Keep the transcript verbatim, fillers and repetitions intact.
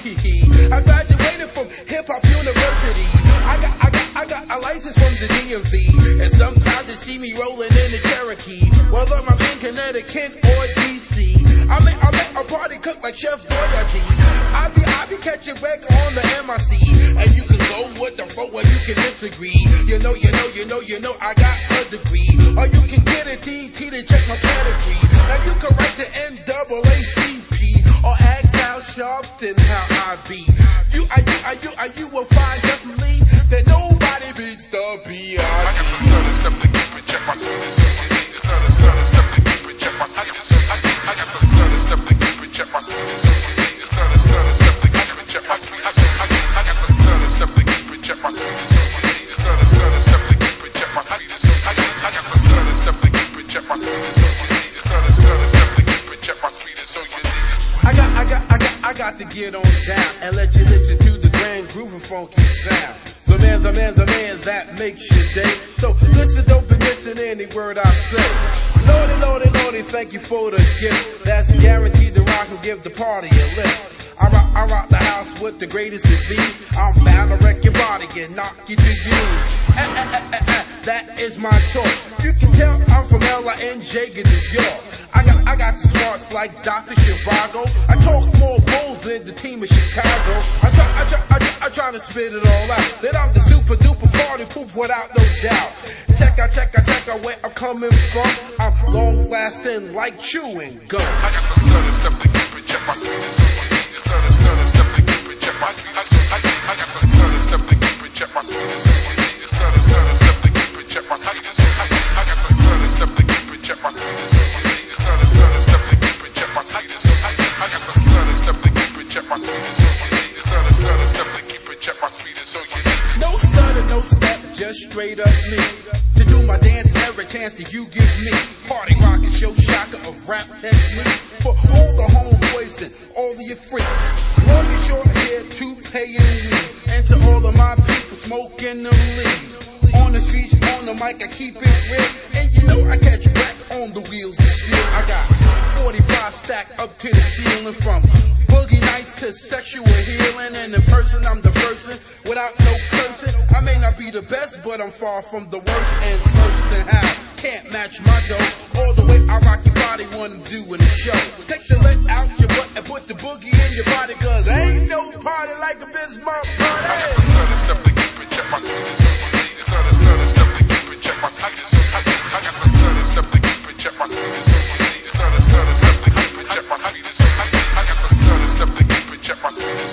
I graduated from Hip Hop University. I got, I got, I got a license from the D M V. And sometimes you see me rolling in the Cherokee, whether I'm in Connecticut or D C. I make, I make a party cook like Chef Boyardee. I be, I be catching wreck on the M I C. And you can go with the flow or you can disagree. You know, you know, you know, you know, I got a degree. Or you can get a D T to check my pedigree. Now you can write the N double A C P or ask how Sharpton how I be. You, are you, are you, are you will find definitely that nobody beats the B I C. I got the stutter step to keep it, check my students. It's not a stutter step to keep it, check my students. I got the stutter step to keep it, check my students. It's not a stutter step to keep it, check my students. I got the stutter step to keep it, check my students. It's not a stutter step to keep it, check my students. I got the stutter step to keep it, check my students. It's not a stutter step to keep it, check my students. So you niggas. I got, I got, I got, I got to get on down and let you listen to the grand groove and funky sound. The man's a man's a man that makes your day. So listen, don't be missing any word I say. Lordy, lordy, lordy, thank you for the gift. That's guaranteed to rock and give the party a lift. I rock, I rock the house with the greatest of these. I'm bound to wreck your body and knock you to your knees. Eh, eh, eh, eh, eh, that is my talk. You can tell I'm from L A N J in New York. I got, I got the smarts like Doctor Zhivago. I talk more bulls than the team of Chicago. I try, I try, I try, I try to spit it all out. Then I'm the super duper party poop without no doubt. Check out, check out, check out where I'm coming from. I'm long lasting like chewing gum. I got the stutter step to keep it, check my students. It's not a stutter step to keep it, check my students. I got the stutter step to keep it, check my students. It's not a stutter step to keep it, check my students. I got the stutter step to keep it, check my students. It's not a stutter step to keep it, check my students. I got the stutter step to keep it, check my students. It's not a stutter step to keep it, check my students. So you no stutter, no step, just straight up me. To do my dance every chance that you give me. Party rockin' show shocker of rap technique. For all the homeboys and all of your freaks. Long and short hair, toupee and weave. And to all of my people smoking them leaves. On the streets, on the mic, I keep it real. And you know I catch back on the wheels of steel. I got forty-five stacked up to the ceiling. From boogie nights to sexual healing. And in person, I'm the person without no cursing. I may not be the best, but I'm far from the worst. And first and half, can't match my dough. All the way I rock your body when I'm doing a show. Take the let out your butt and put the boogie in your body. Cause ain't no party like a Bismarck party. I got the stutter step to keep it, check my students. It's not a stutter step to keep it, check my students. I got the stutter step to keep it, check my students. It's not a stutter step to keep it, check my students. I got the stutter step to keep it, check my students.